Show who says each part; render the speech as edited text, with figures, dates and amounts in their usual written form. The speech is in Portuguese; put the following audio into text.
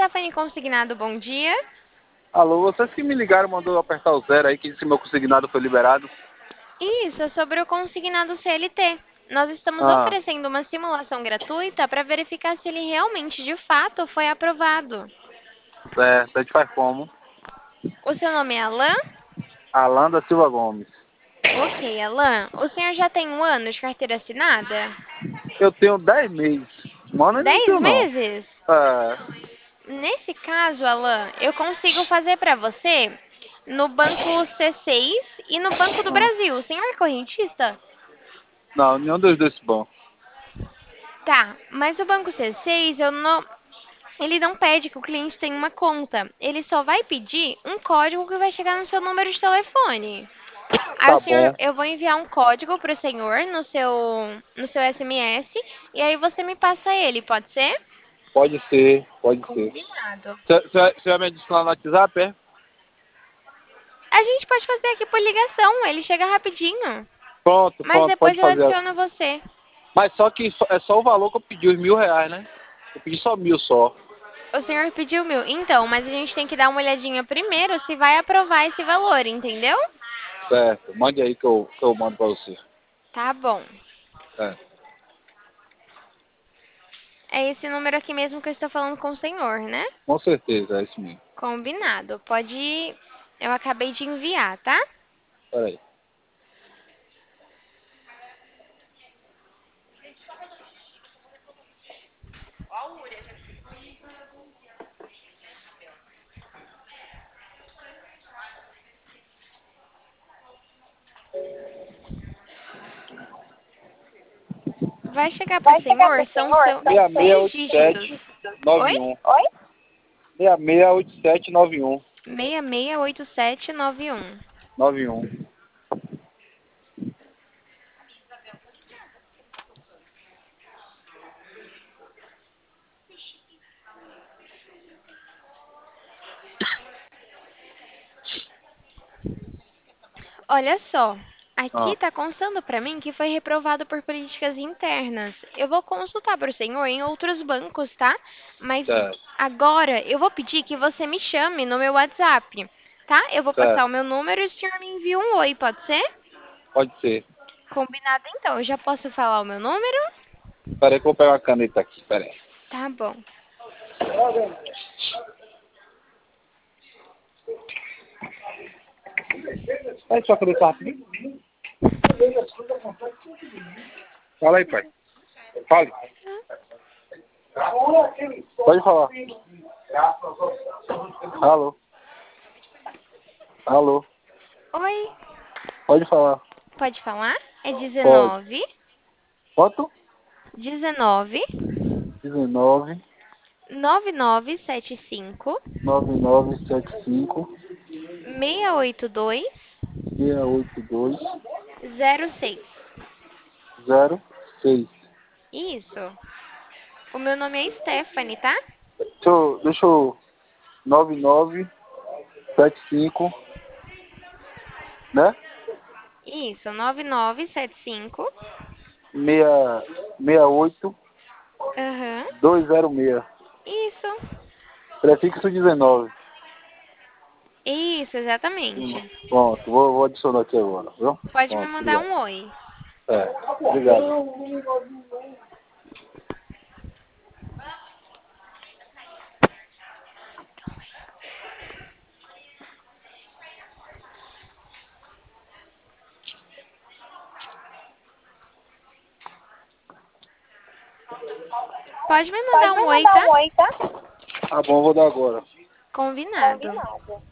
Speaker 1: Stephanie Consignado, bom dia.
Speaker 2: Alô, vocês que me ligaram, mandou eu apertar o zero aí, que disse que meu consignado foi liberado.
Speaker 1: Isso, é sobre o consignado CLT. Nós estamos
Speaker 2: Ah,
Speaker 1: oferecendo uma simulação gratuita para verificar se ele realmente, de fato, foi aprovado.
Speaker 2: certo, a gente faz como?
Speaker 1: O seu nome é Alan?
Speaker 2: Alan da Silva Gomes.
Speaker 1: Ok, Alan. O senhor já tem 1 ano de carteira assinada?
Speaker 2: Eu tenho 10 meses. Mano, eu não
Speaker 1: 10
Speaker 2: tenho não.
Speaker 1: meses?
Speaker 2: É,
Speaker 1: Nesse caso, Alan, eu consigo fazer para você no Banco C6 e no Banco do
Speaker 2: ah,
Speaker 1: Brasil. O senhor é correntista?
Speaker 2: não, nenhum dos dois bom.
Speaker 1: Tá, mas o Banco C6, ele não pede que o cliente tenha uma conta. Ele só vai pedir um código que vai chegar no seu número de telefone. Aí
Speaker 2: Tá
Speaker 1: o senhor,
Speaker 2: bom.
Speaker 1: eu vou enviar um código para o senhor no seu SMS e aí você me passa ele, pode ser?
Speaker 2: Pode ser, pode ser.
Speaker 1: Combinado.
Speaker 2: Você vai me adicionar no WhatsApp, é?
Speaker 1: A gente pode fazer aqui por ligação, ele chega rapidinho.
Speaker 2: Pronto,
Speaker 1: Mas
Speaker 2: pronto,
Speaker 1: depois
Speaker 2: pode
Speaker 1: eu
Speaker 2: fazer.
Speaker 1: adiciono você.
Speaker 2: Mas só que é só o valor que eu pedi, os R$ 1.000, né? Eu pedi só 1.000 só.
Speaker 1: O senhor pediu 1.000. Então, mas a gente tem que dar uma olhadinha primeiro se vai aprovar esse valor, entendeu?
Speaker 2: Certo, mande aí que eu mando pra você.
Speaker 1: Tá bom.
Speaker 2: É,
Speaker 1: É esse número aqui mesmo que eu estou falando com o senhor, né?
Speaker 2: com certeza, é isso mesmo.
Speaker 1: Combinado. Pode ir. Eu acabei de enviar, tá?
Speaker 2: Peraí.
Speaker 1: Vai chegar pro senhor, são 6 dígitos. Oi?
Speaker 2: 668791. 668791.
Speaker 1: 668791.
Speaker 2: 91.
Speaker 1: Olha só, aqui
Speaker 2: Ah,
Speaker 1: tá constando pra mim que foi reprovado por políticas internas. Eu vou consultar pro senhor em outros bancos, tá? Mas
Speaker 2: certo,
Speaker 1: agora eu vou pedir que você me chame no meu WhatsApp, tá? Eu vou passar
Speaker 2: certo.
Speaker 1: o meu número e o senhor me envia um oi, pode ser?
Speaker 2: Pode ser.
Speaker 1: Combinado então. Eu já posso falar o meu número?
Speaker 2: Peraí que eu vou pegar a caneta aqui, peraí.
Speaker 1: Tá bom.
Speaker 2: Peraí, sua caneta rapidinho. Fala aí, pai. Fale. Pode falar. Alô. Alô.
Speaker 1: Oi,
Speaker 2: Pode falar.
Speaker 1: pode falar? É
Speaker 2: Pode.
Speaker 1: 19
Speaker 2: Quanto?
Speaker 1: 19
Speaker 2: 19
Speaker 1: 9975
Speaker 2: 9975
Speaker 1: 682
Speaker 2: 682
Speaker 1: 06.
Speaker 2: 06.
Speaker 1: Isso. O meu nome é Stephanie, tá?
Speaker 2: Deixa eu 9975, né?
Speaker 1: Isso, 9975.
Speaker 2: 68
Speaker 1: Aham.
Speaker 2: 206.
Speaker 1: Isso.
Speaker 2: Prefixo 19.
Speaker 1: Isso, exatamente.
Speaker 2: Pronto, vou adicionar aqui agora, viu?
Speaker 1: Pode me
Speaker 2: Pronto,
Speaker 1: mandar
Speaker 2: obrigado.
Speaker 1: um oi.
Speaker 2: É, obrigado.
Speaker 1: Pode me mandar um oi, tá?
Speaker 2: Tá bom, vou dar agora.
Speaker 1: Combinado.